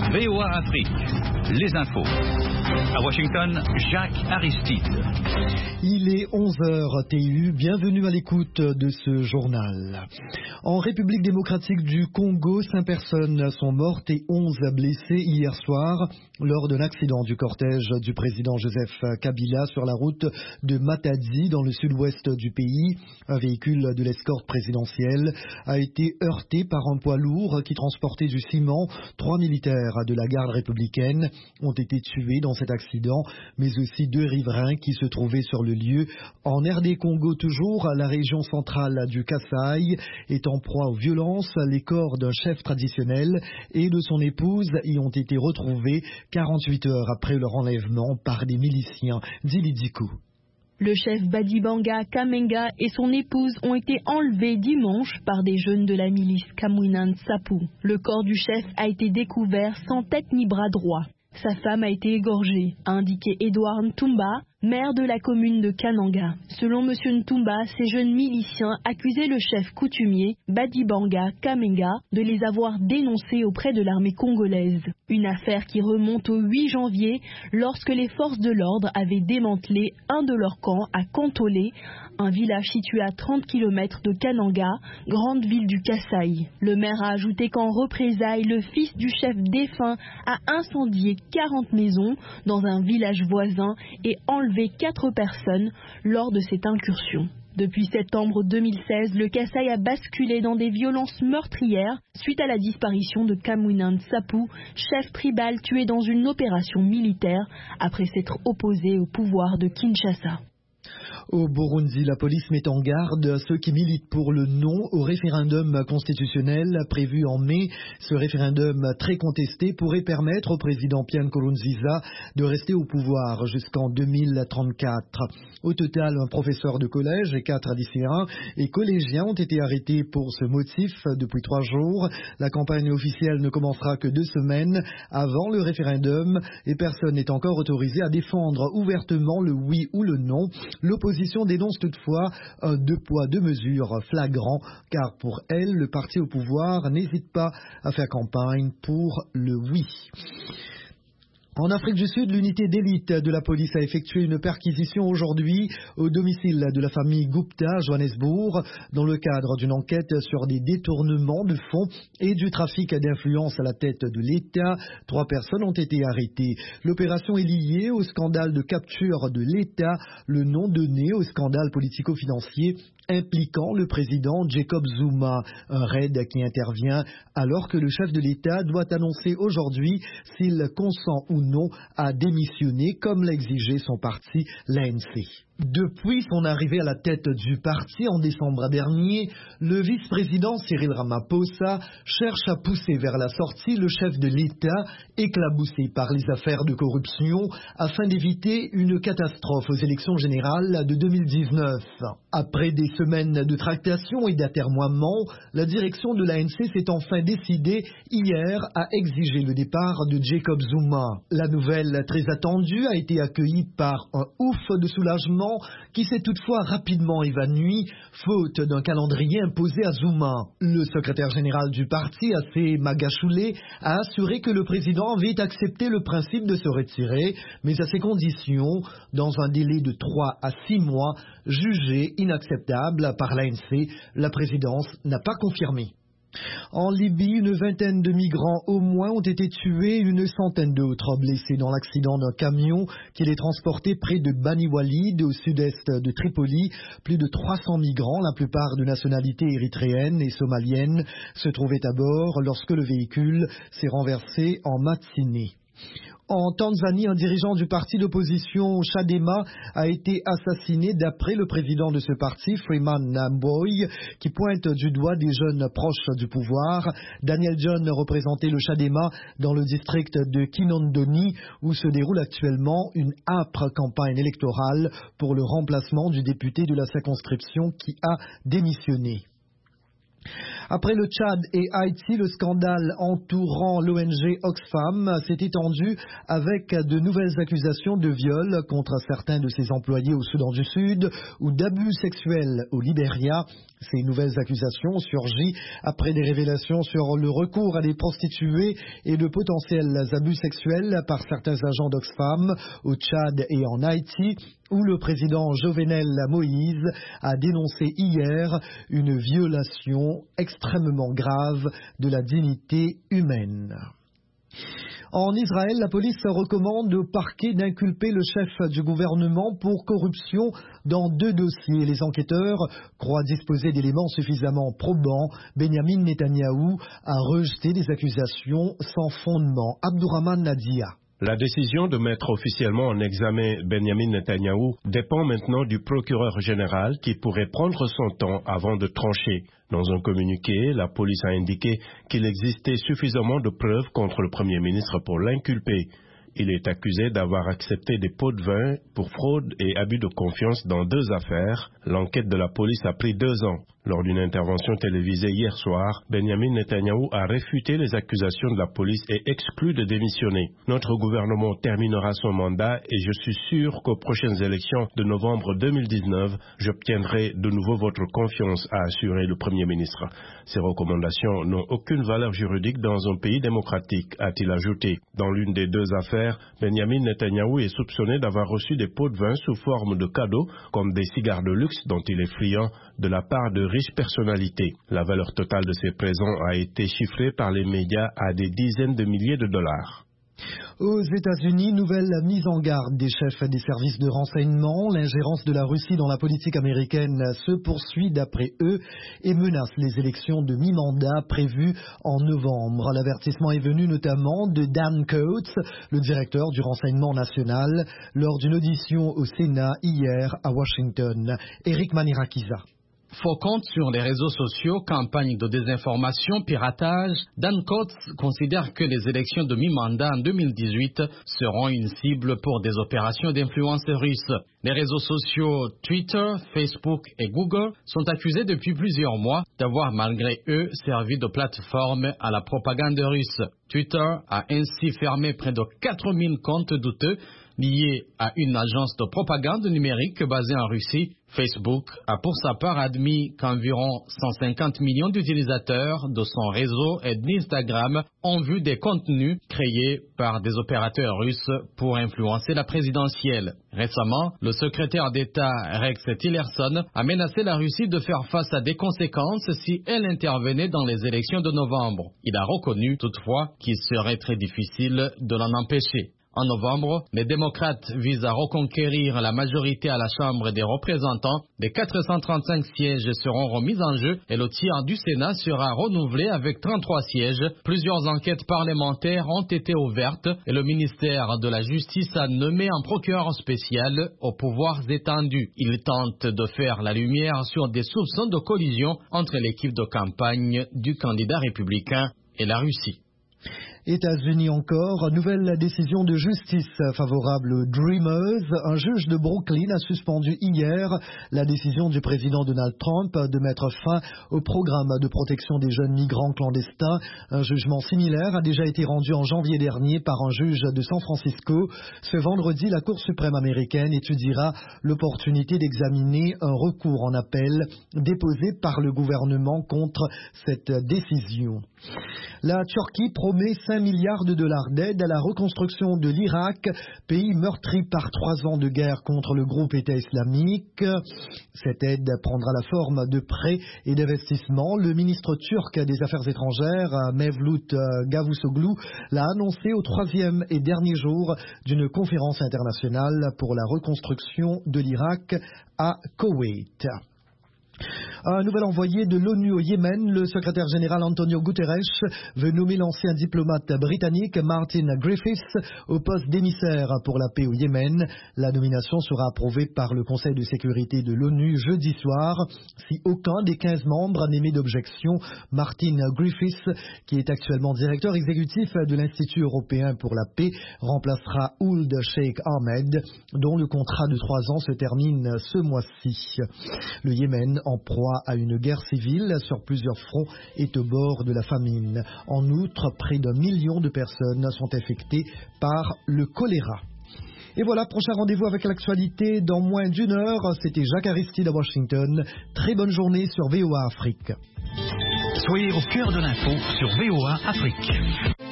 VOA Afrique, les infos. À Washington, Jacques Aristide. Il est 11h TU, bienvenue à l'écoute de ce journal. En République démocratique du Congo, 5 personnes sont mortes et 11 blessées hier soir lors d'un accident du cortège du président Joseph Kabila sur la route de Matadi dans le sud-ouest du pays. Un véhicule de l'escorte présidentielle a été heurté par un poids lourd qui transportait du ciment. 3 militaires de la garde républicaine ont été tués dans cet accident, mais aussi 2 riverains qui se trouvaient sur le lieu. En RD Congo toujours, la région centrale du Kasaï est en proie aux violences. Les corps d'un chef traditionnel et de son épouse y ont été retrouvés 48 heures après leur enlèvement par des miliciens. Dili Dikou. Le chef Badibanga Kamenga et son épouse ont été enlevés dimanche par des jeunes de la milice Kamwina Nsapu. Le corps du chef a été découvert sans tête ni bras droit. Sa femme a été égorgée, a indiqué Edouard Ntumba, maire de la commune de Kananga. Selon M. Ntumba, ces jeunes miliciens accusaient le chef coutumier, Badibanga Kamenga, de les avoir dénoncés auprès de l'armée congolaise. Une affaire qui remonte au 8 janvier, lorsque les forces de l'ordre avaient démantelé un de leurs camps à Kantolé, un village situé à 30 km de Kananga, grande ville du Kasaï. Le maire a ajouté qu'en représailles, le fils du chef défunt a incendié 40 maisons dans un village voisin et enlevé 4 personnes lors de cette incursion. Depuis septembre 2016, le Kasaï a basculé dans des violences meurtrières suite à la disparition de Kamwina Nsapu, chef tribal tué dans une opération militaire après s'être opposé au pouvoir de Kinshasa. Au Burundi, la police met en garde ceux qui militent pour le non au référendum constitutionnel prévu en mai. Ce référendum très contesté pourrait permettre au président Pierre Nkurunziza de rester au pouvoir jusqu'en 2034. Au total, un professeur de collège et 4 lycéens et collégiens ont été arrêtés pour ce motif depuis 3 jours. La campagne officielle ne commencera que 2 semaines avant le référendum et personne n'est encore autorisé à défendre ouvertement le oui ou le non. L'opposition dénonce toutefois un 2 poids 2 mesures flagrant, car pour elle, le parti au pouvoir n'hésite pas à faire campagne pour le oui. En Afrique du Sud, l'unité d'élite de la police a effectué une perquisition aujourd'hui au domicile de la famille Gupta à Johannesburg dans le cadre d'une enquête sur des détournements de fonds et du trafic d'influence à la tête de l'État. 3 personnes ont été arrêtées. L'opération est liée au scandale de capture de l'État, le nom donné au scandale politico-financier impliquant le président Jacob Zuma. Un raid qui intervient alors que le chef de l'État doit annoncer aujourd'hui s'il consent ou non à démissionner comme l'a exigé son parti, l'ANC. Depuis son arrivée à la tête du parti en décembre dernier, le vice-président Cyril Ramaphosa cherche à pousser vers la sortie le chef de l'État, éclaboussé par les affaires de corruption, afin d'éviter une catastrophe aux élections générales de 2019. Après des semaines de tractations et d'atermoiements, la direction de l'ANC s'est enfin décidée hier à exiger le départ de Jacob Zuma. La nouvelle très attendue a été accueillie par un ouf de soulagement qui s'est toutefois rapidement évanoui, faute d'un calendrier imposé à Zuma. Le secrétaire général du parti, Assé Magashule, a assuré que le président avait accepté le principe de se retirer, mais à ses conditions, dans un délai de 3 à 6 mois, jugé inacceptable par l'ANC. La présidence n'a pas confirmé. En Libye, une vingtaine de migrants au moins ont été tués, une centaine d'autres blessés dans l'accident d'un camion qui les transportait près de Bani Walid, au sud-est de Tripoli. Plus de 300 migrants, la plupart de nationalité érythréenne et somalienne, se trouvaient à bord lorsque le véhicule s'est renversé en matinée. En Tanzanie, un dirigeant du parti d'opposition Chadema a été assassiné d'après le président de ce parti, Freeman Mbowe, qui pointe du doigt des jeunes proches du pouvoir. Daniel John représentait le Chadema dans le district de Kinondoni, où se déroule actuellement une âpre campagne électorale pour le remplacement du député de la circonscription qui a démissionné. Après le Tchad et Haïti, le scandale entourant l'ONG Oxfam s'est étendu avec de nouvelles accusations de viol contre certains de ses employés au Soudan du Sud ou d'abus sexuels au Libéria. Ces nouvelles accusations ont surgi après des révélations sur le recours à des prostituées et de potentiels abus sexuels par certains agents d'Oxfam au Tchad et en Haïti, où le président Jovenel Moïse a dénoncé hier une violation extrêmement grave de la dignité humaine. En Israël, la police recommande au parquet d'inculper le chef du gouvernement pour corruption dans 2 dossiers. Les enquêteurs croient disposer d'éléments suffisamment probants. Benjamin Netanyahou a rejeté des accusations sans fondement. Abdourahman Nadia. La décision de mettre officiellement en examen Benjamin Netanyahou dépend maintenant du procureur général qui pourrait prendre son temps avant de trancher. Dans un communiqué, la police a indiqué qu'il existait suffisamment de preuves contre le Premier ministre pour l'inculper. Il est accusé d'avoir accepté des pots de vin pour fraude et abus de confiance dans 2 affaires. L'enquête de la police a pris 2 ans. Lors d'une intervention télévisée hier soir, Benjamin Netanyahou a réfuté les accusations de la police et exclu de démissionner. Notre gouvernement terminera son mandat et je suis sûr qu'aux prochaines élections de novembre 2019, j'obtiendrai de nouveau votre confiance, a assuré le Premier ministre. Ces recommandations n'ont aucune valeur juridique dans un pays démocratique, a-t-il ajouté. Dans l'une des 2 affaires, Benjamin Netanyahou est soupçonné d'avoir reçu des pots de vin sous forme de cadeaux, comme des cigares de luxe dont il est friand, de la part de riches personnalités. La valeur totale de ces présents a été chiffrée par les médias à des dizaines de milliers de dollars. Aux États-Unis, nouvelle mise en garde des chefs des services de renseignement. L'ingérence de la Russie dans la politique américaine se poursuit d'après eux et menace les élections de mi-mandat prévues en novembre. L'avertissement est venu notamment de Dan Coats, le directeur du renseignement national, lors d'une audition au Sénat hier à Washington. Eric Manirakiza. Faux comptes sur les réseaux sociaux, campagne de désinformation, piratage, Dan Coats considère que les élections de mi-mandat en 2018 seront une cible pour des opérations d'influence russe. Les réseaux sociaux Twitter, Facebook et Google sont accusés depuis plusieurs mois d'avoir malgré eux servi de plateforme à la propagande russe. Twitter a ainsi fermé près de 4000 comptes douteux liés à une agence de propagande numérique basée en Russie. Facebook a pour sa part admis qu'environ 150 millions d'utilisateurs de son réseau et d'Instagram ont vu des contenus créés par des opérateurs russes pour influencer la présidentielle. Récemment, le secrétaire d'État Rex Tillerson a menacé la Russie de faire face à des conséquences si elle intervenait dans les élections de novembre. Il a reconnu toutefois qu'il serait très difficile de l'en empêcher. En novembre, les démocrates visent à reconquérir la majorité à la Chambre des représentants. Les 435 sièges seront remis en jeu et le tiers du Sénat sera renouvelé avec 33 sièges. Plusieurs enquêtes parlementaires ont été ouvertes et le ministère de la Justice a nommé un procureur spécial aux pouvoirs étendus. Il tente de faire la lumière sur des soupçons de collision entre l'équipe de campagne du candidat républicain et la Russie. États-Unis encore, nouvelle décision de justice favorable aux Dreamers. Un juge de Brooklyn a suspendu hier la décision du président Donald Trump de mettre fin au programme de protection des jeunes migrants clandestins. Un jugement similaire a déjà été rendu en janvier dernier par un juge de San Francisco. Ce vendredi, la Cour suprême américaine étudiera l'opportunité d'examiner un recours en appel déposé par le gouvernement contre cette décision. La Turquie promet 5 milliards de dollars d'aide à la reconstruction de l'Irak, pays meurtri par 3 ans de guerre contre le groupe État islamique. Cette aide prendra la forme de prêts et d'investissements. Le ministre turc des Affaires étrangères, Mevlut Cavusoglu, l'a annoncé au 3e et dernier jour d'une conférence internationale pour la reconstruction de l'Irak à Koweït. Un nouvel envoyé de l'ONU au Yémen, le secrétaire général Antonio Guterres, veut nommer l'ancien diplomate britannique Martin Griffiths au poste d'émissaire pour la paix au Yémen. La nomination sera approuvée par le Conseil de sécurité de l'ONU jeudi soir. Si aucun des 15 membres n'émet d'objection, Martin Griffiths, qui est actuellement directeur exécutif de l'Institut européen pour la paix, remplacera Ould Sheikh Ahmed, dont le contrat de 3 ans se termine ce mois-ci. Le Yémen en proie à une guerre civile sur plusieurs fronts, est au bord de la famine. En outre, près d'1 million de personnes sont infectées par le choléra. Et voilà, prochain rendez-vous avec l'actualité dans moins d'1 heure. C'était Jacques Aristide à Washington. Très bonne journée sur VOA Afrique. Soyez au cœur de l'info sur VOA Afrique.